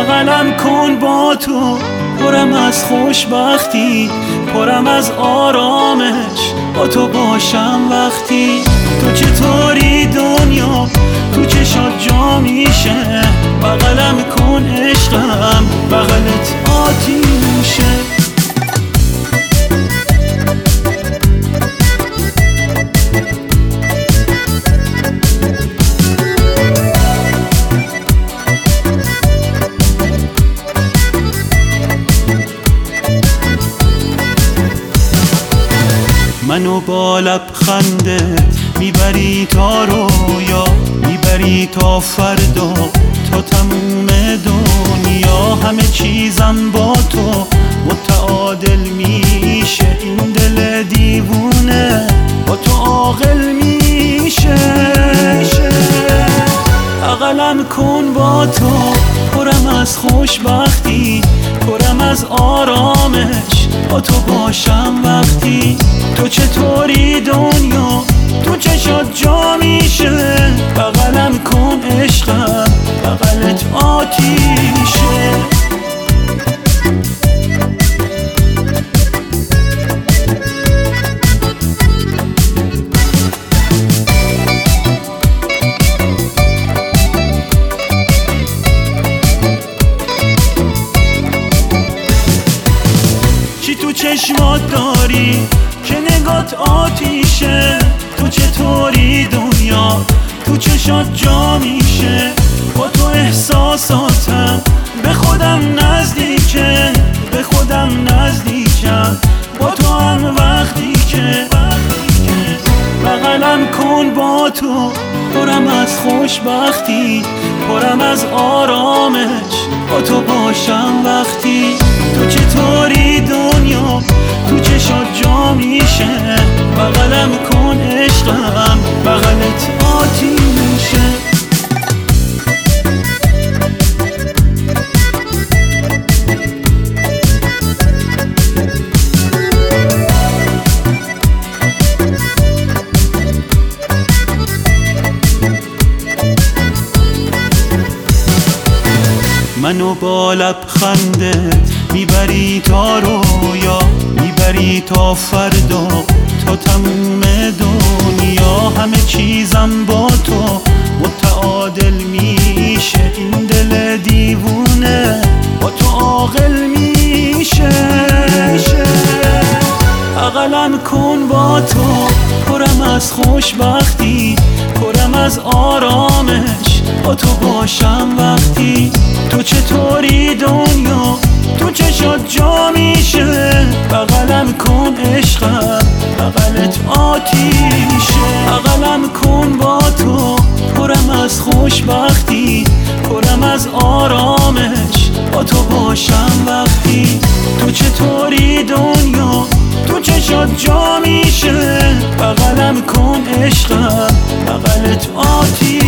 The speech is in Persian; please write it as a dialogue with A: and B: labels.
A: بغلم کن با تو، پرم از خوشبختی، پرم از آرامش، با تو باشم وقتی. تو چطوری دنیا تو چشات جا میشه، بغلم کن عشقم، بغلت آتیشه. منو با لبخندت میبری تا رویا، میبری تا فردا، تا تموم دنیا. همه چیزم با تو متعادل میشه، این دل دیوونه با تو عاقل میشه. بغلم کن با تو، پرم از خوشبختی، پرم از آرامش، با تو باشم وقتی. تو چطوری دنیا تو چشات جا میشه، بغلم کن عشقم، بغلت آتیشه. تو چشمات داری که نگات آتیشه، تو چطوری دنیا تو چشات جا میشه. با تو احساساتم به خودم نزدیکه، به خودم نزدیکم، با تو هم وقتی که بغلم کن با تو، پرم از خوشبختی، پرم از آرامش، با تو باشم وقتی. تو چطوری دنیا تو چشات جا میشه، بغلم کن عشقم، بغلت آتیشه. منو با لبخندت میبری تا رویا، میبری تا فردا، تا تموم دنیا. همه چیزم با تو متعادل میشه، این دل دیوونه با تو عاقل میشه. بغلم کن با تو، پرم از خوشبختی، پرم از آرامش، با تو باشم وقتی. تو چطوری دنیا تو چشات جا میشه، بغلم کن عشقم، بغلت آتیشه. بغلم کن با تو، پرم از خوشبختی، پرم از آرامش، با تو باشم وقتی. تو چطوری دنیا تو چشات جا میشه، بغلم کن عشقم، بغلت آتیشه.